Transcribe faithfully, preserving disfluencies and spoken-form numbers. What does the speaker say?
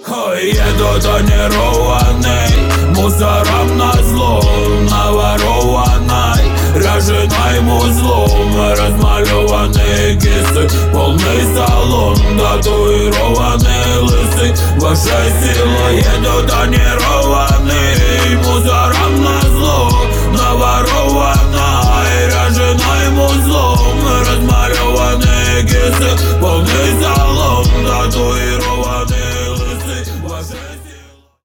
Еду тонированный, мусором назло, наворованной рожаным узлом. Размалеванные кисты, полный салон, татуированный лысый. Ваша сила, еду тонированный, мусором назло, наворованной рожаным узлом. Размалеванные кисты, полный салон, татуированный.